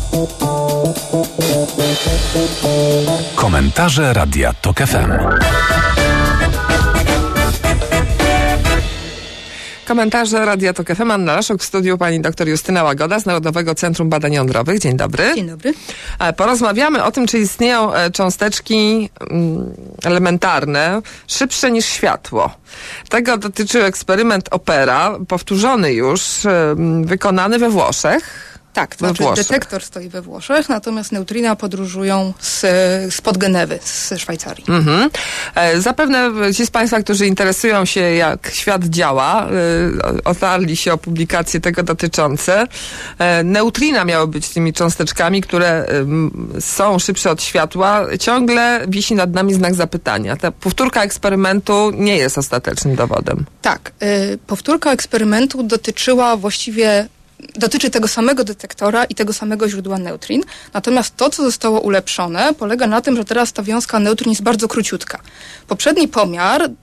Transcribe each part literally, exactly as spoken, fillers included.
Komentarze Radia Tok F M. Komentarze Radia Tok F M. Anna Laszok, w studiu pani dr Justyna Łagoda z Narodowego Centrum Badań Jądrowych. Dzień dobry. Dzień dobry. Porozmawiamy o tym, czy istnieją cząsteczki elementarne szybsze niż światło. Tego dotyczył eksperyment Opera, powtórzony już, wykonany we Włoszech. Tak, to znaczy detektor stoi we Włoszech, natomiast neutrina podróżują z, spod Genewy, z Szwajcarii. Mhm. E, zapewne ci z Państwa, którzy interesują się, jak świat działa, e, otarli się o publikacje tego dotyczące. E, neutrina miały być tymi cząsteczkami, które e, są szybsze od światła. Ciągle wisi nad nami znak zapytania. Ta powtórka eksperymentu nie jest ostatecznym dowodem. Tak. E, powtórka eksperymentu dotyczyła właściwie dotyczy tego samego detektora i tego samego źródła neutrin. Natomiast to, co zostało ulepszone, polega na tym, że teraz ta wiązka neutrin jest bardzo króciutka. Poprzedni pomiar y,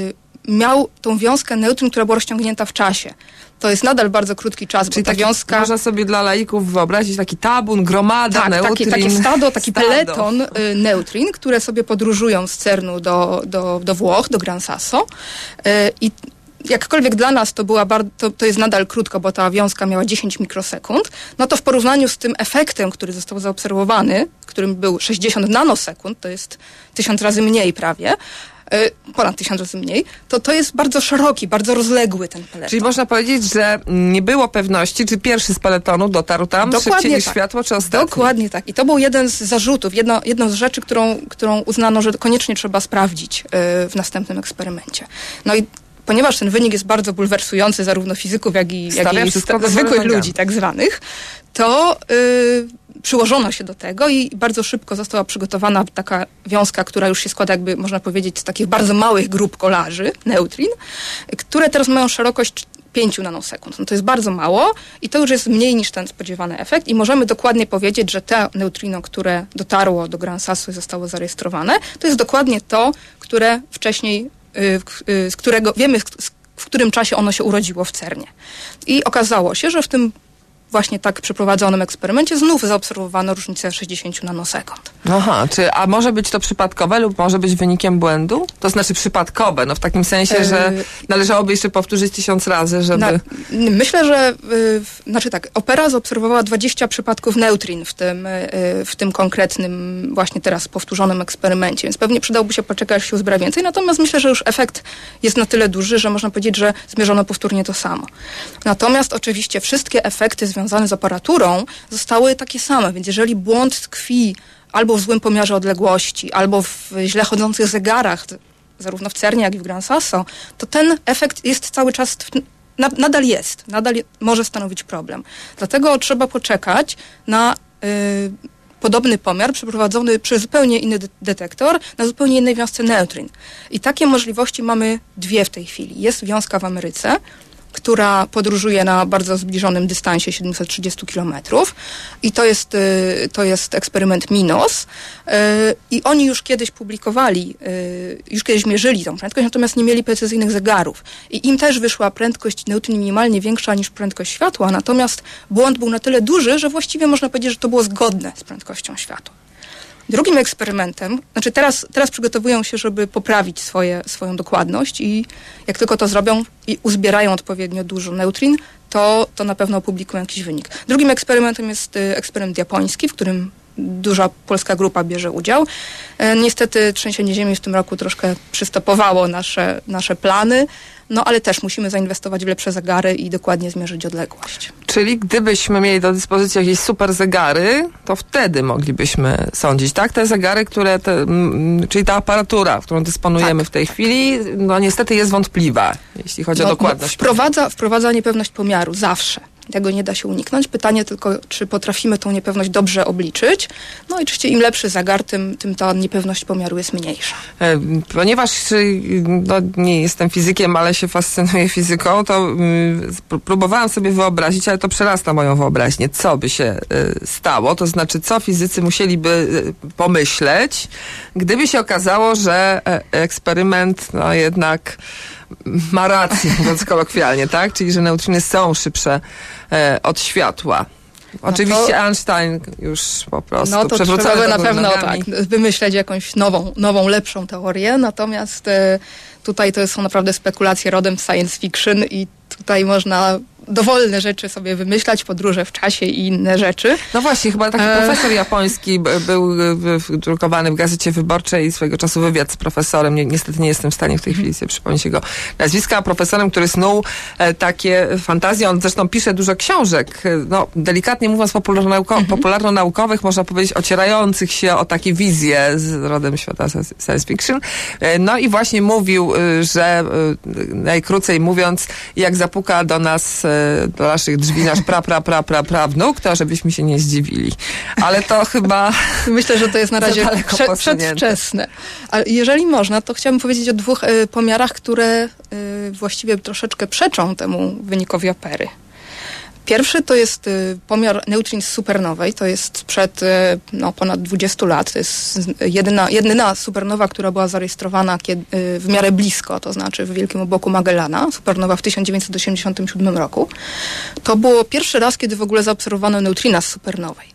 miał tą wiązkę neutrin, która była rozciągnięta w czasie. To jest nadal bardzo krótki czas, czyli bo ta taki, wiązka... Można sobie dla laików wyobrazić taki tabun, gromada tak, neutrin. Takie, takie stado, taki stado. peleton y, neutrin, które sobie podróżują z Cernu do, do, do Włoch, do Gran Sasso. Y, I jakkolwiek dla nas to była bardzo, to, to jest nadal krótko, bo ta wiązka miała dziesięć mikrosekund, no to w porównaniu z tym efektem, który został zaobserwowany, którym był sześćdziesiąt nanosekund, to jest tysiąc razy mniej prawie, yy, ponad tysiąc razy mniej, to to jest bardzo szeroki, bardzo rozległy ten peleton. Czyli można powiedzieć, że nie było pewności, czy pierwszy z peletonu dotarł tam Dokładnie szybciej niż tak. światło, czy ostatni. Dokładnie tak. I to był jeden z zarzutów, jedno, jedną z rzeczy, którą, którą uznano, że koniecznie trzeba sprawdzić yy, w następnym eksperymencie. No i ponieważ ten wynik jest bardzo bulwersujący zarówno fizyków, jak i, jak i zwykłych ludzi tak zwanych, to yy, przyłożono się do tego i bardzo szybko została przygotowana taka wiązka, która już się składa, jakby można powiedzieć, z takich bardzo małych grup kolarzy, neutrin, które teraz mają szerokość pięć nanosekund. No to jest bardzo mało i to już jest mniej niż ten spodziewany efekt i możemy dokładnie powiedzieć, że to neutrino, które dotarło do Gran Sasso i zostało zarejestrowane, to jest dokładnie to, które wcześniej z którego wiemy, w którym czasie ono się urodziło w Cernie. I okazało się, że w tym właśnie tak przeprowadzonym eksperymencie znów zaobserwowano różnicę sześćdziesiąt nanosekund. Aha, czy, a może być to przypadkowe lub może być wynikiem błędu? To znaczy przypadkowe, no w takim sensie, że należałoby jeszcze powtórzyć tysiąc razy, żeby... Na, myślę, że y, znaczy tak, Opera zaobserwowała dwadzieścia przypadków neutrin w tym, y, w tym konkretnym właśnie teraz powtórzonym eksperymencie, więc pewnie przydałoby się poczekać, aż się uzbiera więcej, natomiast myślę, że już efekt jest na tyle duży, że można powiedzieć, że zmierzono powtórnie to samo. Natomiast oczywiście wszystkie efekty związane związane z aparaturą zostały takie same, więc jeżeli błąd tkwi albo w złym pomiarze odległości, albo w źle chodzących zegarach, zarówno w Cernie, jak i w Gran Sasso, to ten efekt jest cały czas, na, nadal jest, nadal może stanowić problem. Dlatego trzeba poczekać na y, podobny pomiar przeprowadzony przez zupełnie inny de- detektor na zupełnie innej wiązce neutrin. I takie możliwości mamy dwie w tej chwili. Jest wiązka w Ameryce, która podróżuje na bardzo zbliżonym dystansie siedemset trzydzieści kilometrów i to jest, to jest eksperyment MINOS i oni już kiedyś publikowali, już kiedyś mierzyli tą prędkość, natomiast nie mieli precyzyjnych zegarów i im też wyszła prędkość neutrin minimalnie większa niż prędkość światła, natomiast błąd był na tyle duży, że właściwie można powiedzieć, że to było zgodne z prędkością światła. Drugim eksperymentem, znaczy teraz, teraz przygotowują się, żeby poprawić swoje, swoją dokładność i jak tylko to zrobią i uzbierają odpowiednio dużo neutrin, to, to na pewno opublikują jakiś wynik. Drugim eksperymentem jest eksperyment japoński, w którym duża polska grupa bierze udział. E, niestety trzęsienie ziemi w tym roku troszkę przystopowało nasze, nasze plany, no ale też musimy zainwestować w lepsze zegary i dokładnie zmierzyć odległość. Czyli gdybyśmy mieli do dyspozycji jakieś super zegary, to wtedy moglibyśmy sądzić, tak? Te zegary, które, te, m, czyli ta aparatura, którą dysponujemy tak. w tej chwili, no niestety jest wątpliwa, jeśli chodzi no, o dokładność. No, wprowadza, wprowadza niepewność pomiaru, zawsze. Tego nie da się uniknąć. Pytanie tylko, czy potrafimy tą niepewność dobrze obliczyć. No i oczywiście im lepszy zegar, tym, tym ta niepewność pomiaru jest mniejsza. Ponieważ no, nie jestem fizykiem, ale się fascynuję fizyką, to y, próbowałam sobie wyobrazić, ale to przerasta moją wyobraźnię, co by się y, stało. To znaczy, co fizycy musieliby y, pomyśleć, gdyby się okazało, że y, eksperyment no jednak ma rację, mówiąc kolokwialnie, tak? Czyli, że neutriny są szybsze e, od światła. Oczywiście no to, Einstein już po prostu no to przewrócony trzeba by do na pewno nogami. tak, wymyśleć jakąś nową, nową, lepszą teorię, natomiast e, tutaj to są naprawdę spekulacje rodem z science fiction i tutaj można dowolne rzeczy sobie wymyślać, podróże w czasie i inne rzeczy. No właśnie, chyba taki E... profesor japoński b- był drukowany w Gazecie Wyborczej i swego czasu wywiad z profesorem. Nie, niestety nie jestem w stanie w tej chwili sobie przypomnieć jego nazwiska. Profesorem, który snuł e, takie fantazje. On zresztą pisze dużo książek, e, no delikatnie mówiąc popularnonauko- mhm. popularno-naukowych, można powiedzieć ocierających się o takie wizje z rodem świata science fiction. E, no i właśnie mówił, e, że e, najkrócej mówiąc, jak zapuka do nas e, do naszych drzwi nasz pra, pra, pra, pra, pra wnuk, to żebyśmy się nie zdziwili. Ale to chyba... Myślę, że to jest na razie prze, przedwczesne. Ale jeżeli można, to chciałabym powiedzieć o dwóch y, pomiarach, które y, właściwie troszeczkę przeczą temu wynikowi opery. Pierwszy to jest y, pomiar neutrin z supernowej, to jest sprzed y, no, ponad dwudziestu lat. To jest jedyna, jedyna supernowa, która była zarejestrowana kiedy, y, w miarę blisko, to znaczy w Wielkim Obłoku Magellana, supernowa w tysiąc dziewięćset osiemdziesiątym siódmym roku. To było pierwszy raz, kiedy w ogóle zaobserwowano neutrina z supernowej.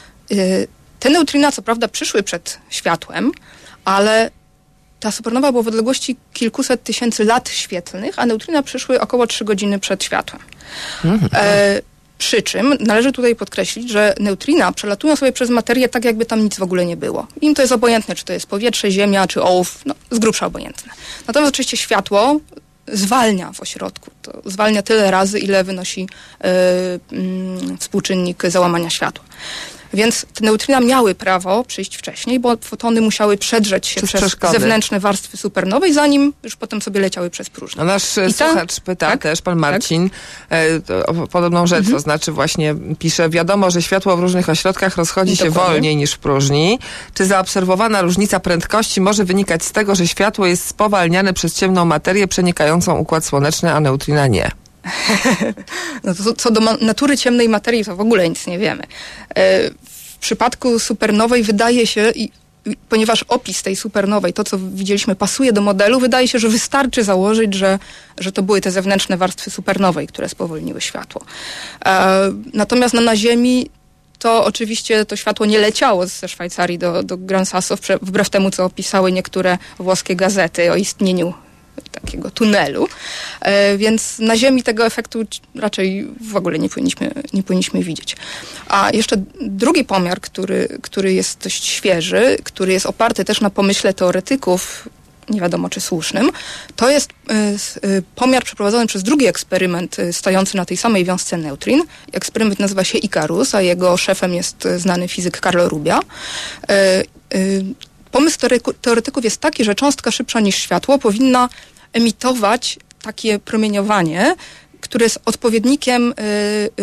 Y, te neutrina, co prawda, przyszły przed światłem, ale ta supernowa była w odległości kilkuset tysięcy lat świetlnych, a neutrina przyszły około trzy godziny przed światłem. Mhm. E, przy czym należy tutaj podkreślić, że neutrina przelatują sobie przez materię tak, jakby tam nic w ogóle nie było. Im to jest obojętne, czy to jest powietrze, ziemia, czy ołów, no z grubsza obojętne. Natomiast oczywiście światło zwalnia w ośrodku. To zwalnia tyle razy, ile wynosi e, mm, współczynnik załamania światła. Więc te neutrina miały prawo przyjść wcześniej, bo fotony musiały przedrzeć się przez, przez zewnętrzne warstwy supernowej, zanim już potem sobie leciały przez próżnię. No nasz I słuchacz ta... pyta tak? też, pan Marcin, tak? o podobną rzecz, mhm. to znaczy właśnie pisze, wiadomo, że światło w różnych ośrodkach rozchodzi się Dokładnie. wolniej niż w próżni. Czy zaobserwowana różnica prędkości może wynikać z tego, że światło jest spowalniane przez ciemną materię przenikającą układ słoneczny, a neutrina nie? No to, co do ma- natury ciemnej materii, to w ogóle nic nie wiemy. E, w przypadku supernowej wydaje się, i, i, ponieważ opis tej supernowej, to co widzieliśmy, pasuje do modelu, wydaje się, że wystarczy założyć, że, że to były te zewnętrzne warstwy supernowej, które spowolniły światło. E, natomiast no, na Ziemi to oczywiście to światło nie leciało ze Szwajcarii do, do Gran Sasso, wbrew temu, co opisały niektóre włoskie gazety o istnieniu takiego tunelu, e, więc na Ziemi tego efektu raczej w ogóle nie powinniśmy, nie powinniśmy widzieć. A jeszcze drugi pomiar, który, który jest dość świeży, który jest oparty też na pomyśle teoretyków, nie wiadomo czy słusznym, to jest y, y, pomiar przeprowadzony przez drugi eksperyment y, stojący na tej samej wiązce neutrin. Eksperyment nazywa się Icarus, a jego szefem jest y, znany fizyk Carlo Rubbia. Y, y, Pomysł teoretyków jest taki, że cząstka szybsza niż światło powinna emitować takie promieniowanie, które jest odpowiednikiem y,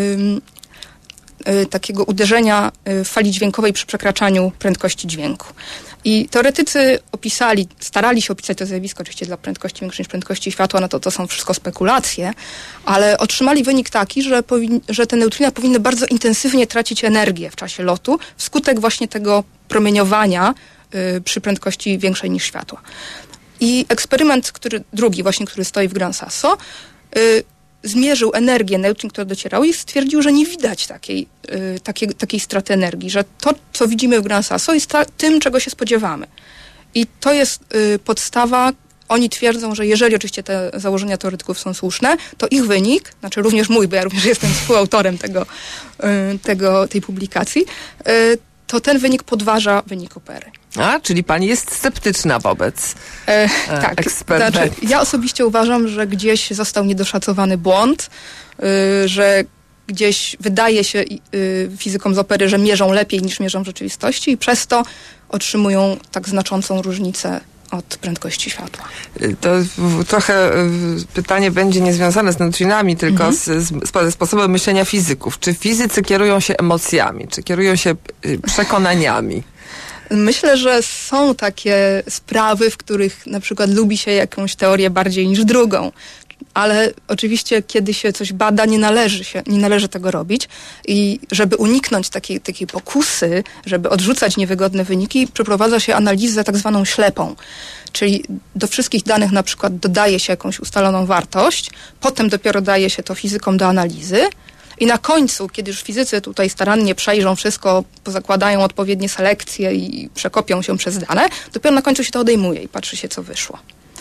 y, y, takiego uderzenia y, fali dźwiękowej przy przekraczaniu prędkości dźwięku. I teoretycy opisali, starali się opisać to zjawisko oczywiście dla prędkości większej niż prędkości światła, no to to są wszystko spekulacje, ale otrzymali wynik taki, że, powin- że te neutrina powinny bardzo intensywnie tracić energię w czasie lotu wskutek właśnie tego promieniowania przy prędkości większej niż światła. I eksperyment, który drugi właśnie, który stoi w Gran Sasso, y, zmierzył energię neutrin, które docierały i stwierdził, że nie widać takiej, y, takiej, takiej straty energii, że to, co widzimy w Gran Sasso jest ta, tym, czego się spodziewamy. I to jest y, podstawa. Oni twierdzą, że jeżeli oczywiście te założenia teoretyków są słuszne, to ich wynik, znaczy również mój, bo ja również jestem współautorem tego, y, tego, tej publikacji, y, to ten wynik podważa wynik opery. A, czyli pani jest sceptyczna wobec e, e, tak, eksperymentu. Znaczy, ja osobiście uważam, że gdzieś został niedoszacowany błąd, y, że gdzieś wydaje się y, fizykom z opery, że mierzą lepiej niż mierzą w rzeczywistości i przez to otrzymują tak znaczącą różnicę od prędkości światła. To w, trochę w, pytanie będzie niezwiązane z neutrinami, tylko mhm. z, z, z sposobem myślenia fizyków. Czy fizycy kierują się emocjami, czy kierują się y, przekonaniami? Myślę, że są takie sprawy, w których na przykład lubi się jakąś teorię bardziej niż drugą. Ale oczywiście, kiedy się coś bada, nie należy się, nie należy tego robić. I żeby uniknąć takiej, takiej pokusy, żeby odrzucać niewygodne wyniki, przeprowadza się analizę tak zwaną ślepą. Czyli do wszystkich danych na przykład dodaje się jakąś ustaloną wartość, potem dopiero daje się to fizykom do analizy I na końcu, kiedy już fizycy tutaj starannie przejrzą wszystko, pozakładają odpowiednie selekcje i przekopią się przez dane, dopiero na końcu się to odejmuje i patrzy się, co wyszło.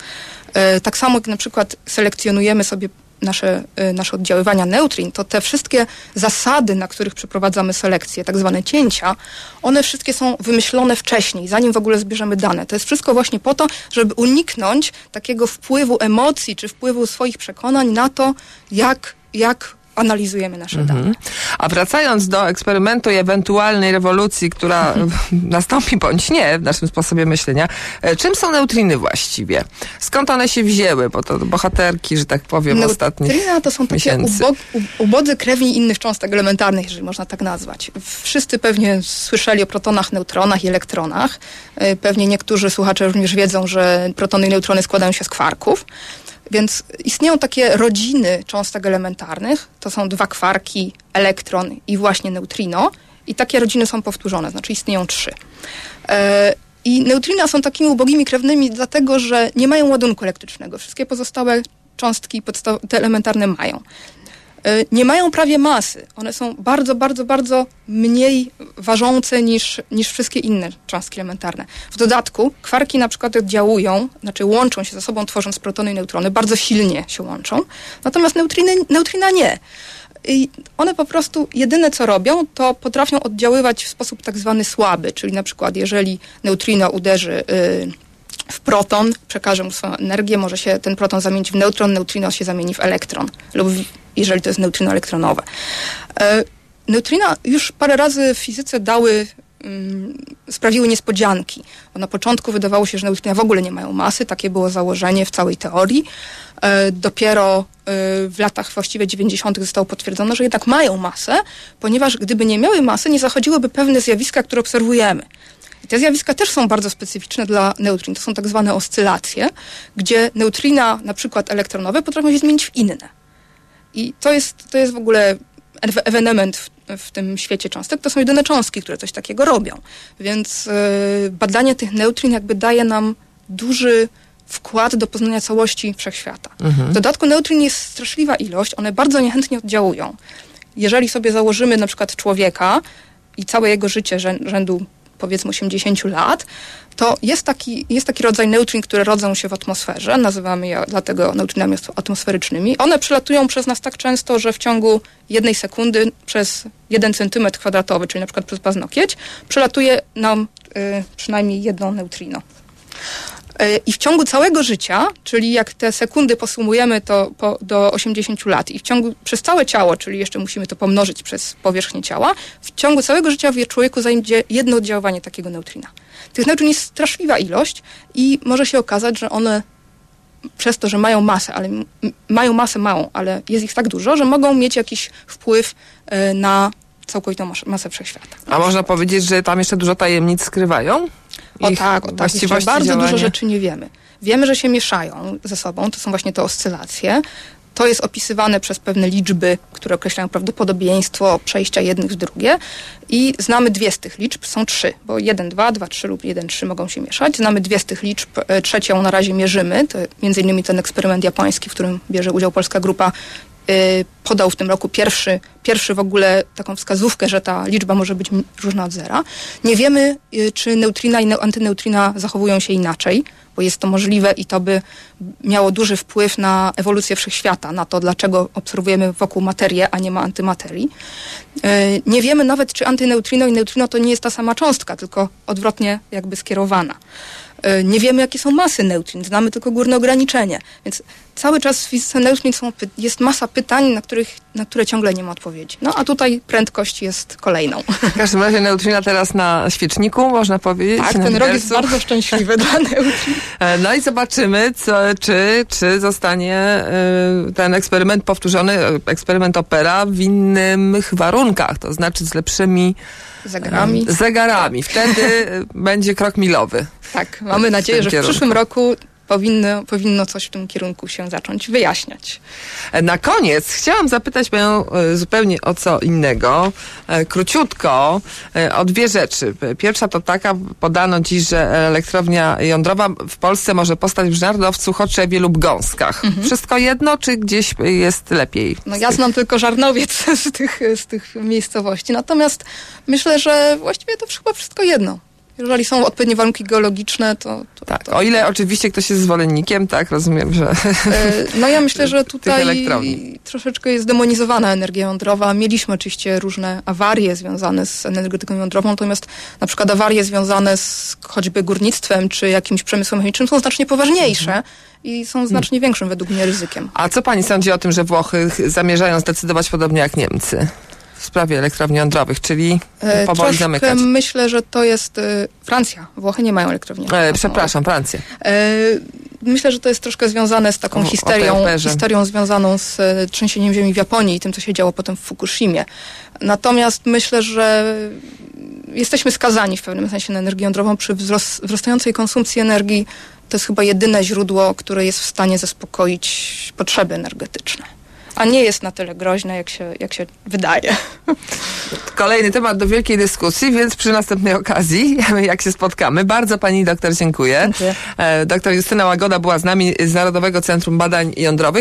E, tak samo jak na przykład selekcjonujemy sobie nasze, e, nasze oddziaływania neutrin, to te wszystkie zasady, na których przeprowadzamy selekcję, tak zwane cięcia, one wszystkie są wymyślone wcześniej, zanim w ogóle zbierzemy dane. To jest wszystko właśnie po to, żeby uniknąć takiego wpływu emocji, czy wpływu swoich przekonań na to, jak, jak analizujemy nasze mhm. dane. A wracając do eksperymentu i ewentualnej rewolucji, która mhm. nastąpi bądź nie w naszym sposobie myślenia, czym są neutriny właściwie? Skąd one się wzięły? Bo to bohaterki, że tak powiem, Neutrina ostatnich Neutrina to są takie ubog, ubodzy krewni innych cząstek elementarnych, jeżeli można tak nazwać. Wszyscy pewnie słyszeli o protonach, neutronach i elektronach. Pewnie niektórzy słuchacze również wiedzą, że protony i neutrony składają się z kwarków. Więc istnieją takie rodziny cząstek elementarnych, to są dwa kwarki, elektron i właśnie neutrino i takie rodziny są powtórzone, znaczy istnieją trzy. E, I neutrina są takimi ubogimi krewnymi dlatego, że nie mają ładunku elektrycznego. Wszystkie pozostałe cząstki podstaw- te elementarne mają. E, nie mają prawie masy. One są bardzo, bardzo, bardzo mniej ważące niż, niż wszystkie inne cząstki elementarne. W dodatku kwarki na przykład oddziałują, znaczy łączą się ze sobą, tworząc protony i neutrony, bardzo silnie się łączą, natomiast neutriny, neutrina nie. I one po prostu jedyne co robią, to potrafią oddziaływać w sposób tak zwany słaby, czyli na przykład jeżeli neutrino uderzy yy, w proton, przekaże mu swoją energię, może się ten proton zamienić w neutron, neutrino się zamieni w elektron, lub w, jeżeli to jest neutrino elektronowe. Yy, Neutrina już parę razy w fizyce dały, um, sprawiły niespodzianki. Bo na początku wydawało się, że neutrina w ogóle nie mają masy. Takie było założenie w całej teorii. E, dopiero e, w latach właściwie dziewięćdziesiątych zostało potwierdzone, że jednak mają masę, ponieważ gdyby nie miały masy, nie zachodziłyby pewne zjawiska, które obserwujemy. I te zjawiska też są bardzo specyficzne dla neutrin. To są tak zwane oscylacje, gdzie neutrina, na przykład elektronowe, potrafią się zmienić w inne. I to jest, to jest w ogóle ewenement w, w tym świecie cząstek. To są jedyne cząstki, które coś takiego robią. Więc yy, badanie tych neutrin jakby daje nam duży wkład do poznania całości wszechświata. Mhm. W dodatku neutrin jest straszliwa ilość, one bardzo niechętnie oddziałują. Jeżeli sobie założymy na przykład człowieka i całe jego życie rzędu powiedzmy osiemdziesiąt lat, to jest taki, jest taki rodzaj neutrin, które rodzą się w atmosferze. Nazywamy je dlatego neutrinami atmosferycznymi. One przelatują przez nas tak często, że w ciągu jednej sekundy przez jeden centymetr kwadratowy, czyli na przykład przez paznokieć, przelatuje nam y, przynajmniej jedno neutrino. Y, I w ciągu całego życia, czyli jak te sekundy posumujemy to po, do osiemdziesięciu lat i w ciągu, przez całe ciało, czyli jeszcze musimy to pomnożyć przez powierzchnię ciała, w ciągu całego życia w człowieku zajdzie jedno oddziaływanie takiego neutrina. Tych neutrin jest straszliwa ilość i może się okazać, że one przez to, że mają masę, ale m- mają masę małą, ale jest ich tak dużo, że mogą mieć jakiś wpływ y, na całkowitą mas- masę wszechświata. A można powiedzieć, że tam jeszcze dużo tajemnic skrywają? O tak, o tak. Jeszcze bardzo działania. dużo rzeczy nie wiemy. Wiemy, że się mieszają ze sobą, to są właśnie te oscylacje. To jest opisywane przez pewne liczby, które określają prawdopodobieństwo przejścia jednych w drugie i znamy dwie z tych liczb, są trzy, bo jeden, dwa, dwa, trzy lub jeden, trzy mogą się mieszać. Znamy dwie z tych liczb, trzecią na razie mierzymy, to między innymi ten eksperyment japoński, w którym bierze udział polska grupa, podał w tym roku pierwszy, pierwszy w ogóle taką wskazówkę, że ta liczba może być różna od zera. Nie wiemy, czy neutrina i antyneutrina zachowują się inaczej, bo jest to możliwe i to by miało duży wpływ na ewolucję wszechświata, na to, dlaczego obserwujemy wokół materię, a nie ma antymaterii. Nie wiemy nawet, czy antyneutrino i neutrino to nie jest ta sama cząstka, tylko odwrotnie jakby skierowana. Nie wiemy, jakie są masy neutrin, znamy tylko górne ograniczenie. Więc cały czas w fizyce neutrin są, jest masa pytań, na, których, na które ciągle nie ma odpowiedzi. No a tutaj prędkość jest kolejną. W każdym razie neutrina teraz na świeczniku, można powiedzieć. Tak, ten rok jest bardzo szczęśliwy dla neutrin. No i zobaczymy, co, czy, czy zostanie y, ten eksperyment powtórzony, eksperyment Opera w innych warunkach, to znaczy z lepszymi zegarami. Y, zegarami. Wtedy będzie krok milowy. Tak, mamy nadzieję, że w przyszłym roku powinno, powinno coś w tym kierunku się zacząć wyjaśniać. Na koniec chciałam zapytać panią e, zupełnie o co innego. E, króciutko e, o dwie rzeczy. Pierwsza to taka, podano dziś, że elektrownia jądrowa w Polsce może powstać w Żarnowcu, Choczewie lub Gąskach. Mhm. Wszystko jedno, czy gdzieś jest lepiej? No ja znam tylko Żarnowiec z tych, z tych miejscowości. Natomiast myślę, że właściwie to chyba wszystko jedno. Jeżeli są odpowiednie warunki geologiczne, to... to tak, to... o ile oczywiście ktoś jest zwolennikiem, tak, rozumiem, że... No ja myślę, że tutaj troszeczkę jest demonizowana energia jądrowa. Mieliśmy oczywiście różne awarie związane z energetyką jądrową, natomiast na przykład awarie związane z choćby górnictwem, czy jakimś przemysłem chemicznym są znacznie poważniejsze. Mhm. I są znacznie większym według mnie ryzykiem. A co pani sądzi o tym, że Włochy zamierzają zdecydować podobnie jak Niemcy w sprawie elektrowni jądrowych, czyli e, powoli zamykać? Myślę, że to jest e, Francja. Włochy nie mają elektrowni jądrowej. E, przepraszam, Francja. E, myślę, że to jest troszkę związane z taką o, histerią, histerią związaną z e, trzęsieniem ziemi w Japonii i tym, co się działo potem w Fukushimie. Natomiast myślę, że jesteśmy skazani w pewnym sensie na energię jądrową przy wzrost, wzrastającej konsumpcji energii. To jest chyba jedyne źródło, które jest w stanie zaspokoić potrzeby energetyczne. A nie jest na tyle groźne, jak się, jak się wydaje. Kolejny temat do wielkiej dyskusji, więc przy następnej okazji, jak się spotkamy. Bardzo pani doktor dziękuję. Dziękuję. Doktor Justyna Łagoda była z nami z Narodowego Centrum Badań Jądrowych.